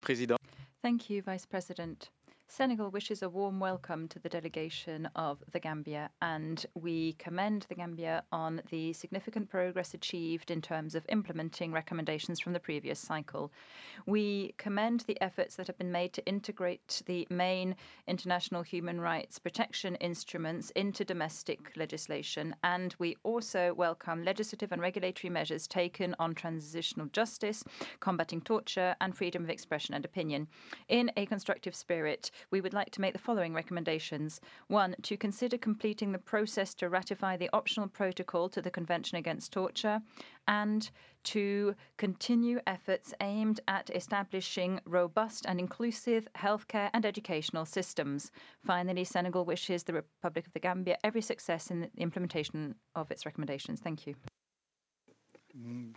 Thank you, Vice President. Senegal wishes a warm welcome to the delegation of the Gambia, and we commend the Gambia on the significant progress achieved in terms of implementing recommendations from the previous cycle. We commend the efforts that have been made to integrate the main international human rights protection instruments into domestic legislation, and we also welcome legislative and regulatory measures taken on transitional justice, combating torture, and freedom of expression and opinion. In a constructive spirit, we would like to make the following recommendations. One, to consider completing the process to ratify the optional protocol to the Convention Against Torture, and to continue efforts aimed at establishing robust and inclusive healthcare and educational systems. Finally, Senegal wishes the Republic of the Gambia every success in the implementation of its recommendations. Thank you.